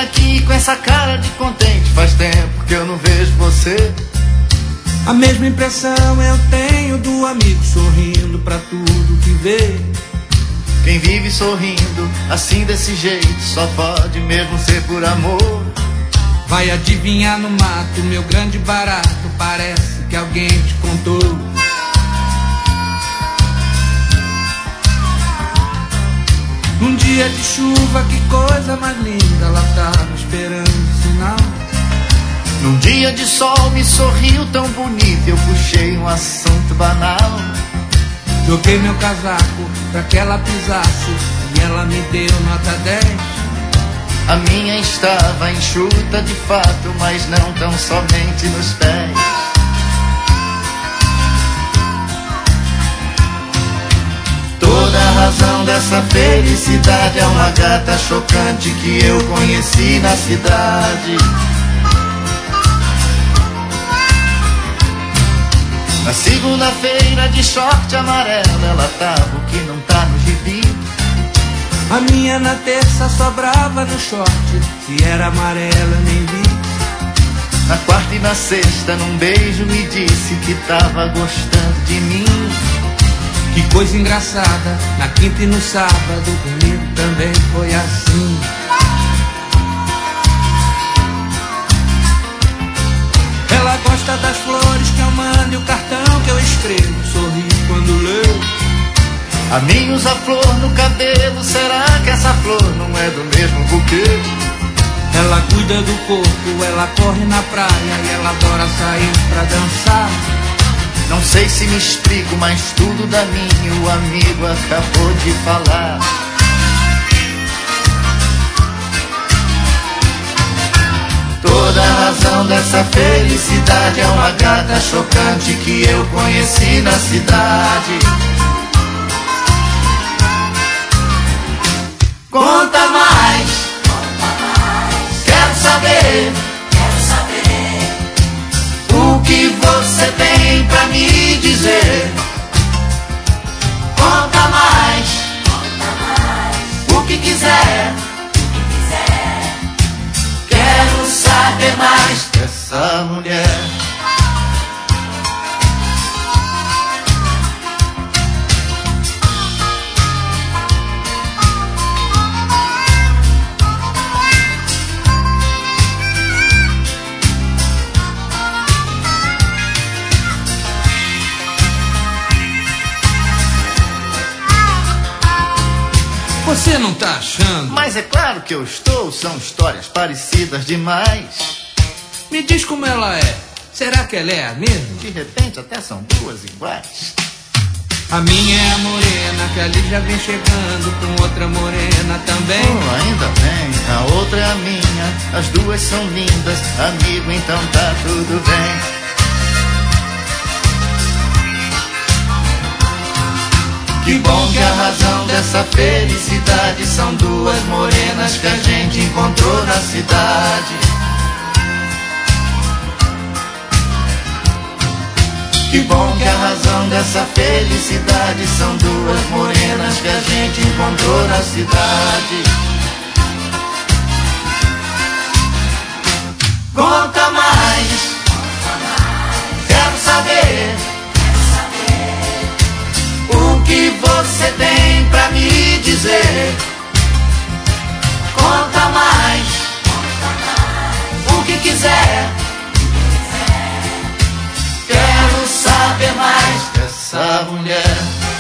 aqui com essa cara de contente? Faz tempo que eu não vejo você. A mesma impressão eu tenho do amigo sorrindo pra tudo que vê. Quem vive sorrindo assim desse jeito só pode mesmo ser por amor. Vai adivinhar no mato, meu grande barato, parece que alguém te contou. Num dia de chuva, que coisa mais linda, ela tava esperando o sinal. Num dia de sol me sorriu tão bonito, eu puxei um assunto banal. Joguei meu casaco pra que ela pisasse e ela me deu nota 10. A minha estava enxuta de fato, mas não tão somente nos pés. Toda a razão dessa felicidade é uma gata chocante que eu conheci na cidade. Na segunda-feira de short amarelo, ela tava o que não tá no gibi. A minha na terça sobrava no short, se era amarela nem vi. Na quarta e na sexta, num beijo me disse que tava gostando de mim. Que coisa engraçada, na quinta e no sábado comigo também foi assim. Ela gosta das flores que eu mando e o cartão que eu escrevo, sorri quando leu. A mim usa flor no cabelo, será que essa flor não é do mesmo buquê? Ela cuida do corpo, ela corre na praia e ela adora sair pra dançar. Não sei se me explico, mas tudo da mim o amigo acabou de falar. Toda a razão dessa felicidade é uma gata chocante que eu conheci na cidade. Conta mais, quero saber o que você tem pra me dizer. Conta mais, o que quiser. Quero saber mais dessa mulher. Você não tá achando? Mas é claro que eu estou, são histórias parecidas demais. Me diz como ela é. Será que ela é a mesma? De repente até são duas iguais. A minha é a morena, que ali já vem chegando com outra morena também. Oh, ainda bem, a outra é a minha, as duas são lindas, amigo, então tá tudo bem. Que bom que a razão dessa felicidade são duas morenas que a gente encontrou na cidade. Que bom que a razão dessa felicidade são duas morenas que a gente encontrou na cidade. Conta mais, quero saber o que você tem pra me dizer. Conta mais, o que quiser. Quero saber mais dessa mulher.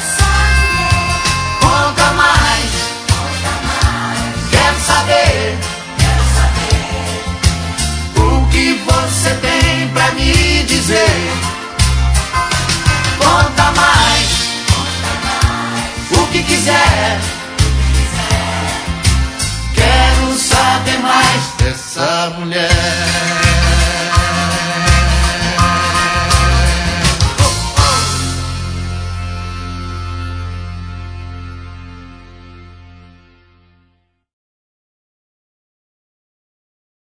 Conta mais, quero saber o que você tem pra me dizer. Conta mais, o que quiser. Quero saber mais dessa mulher.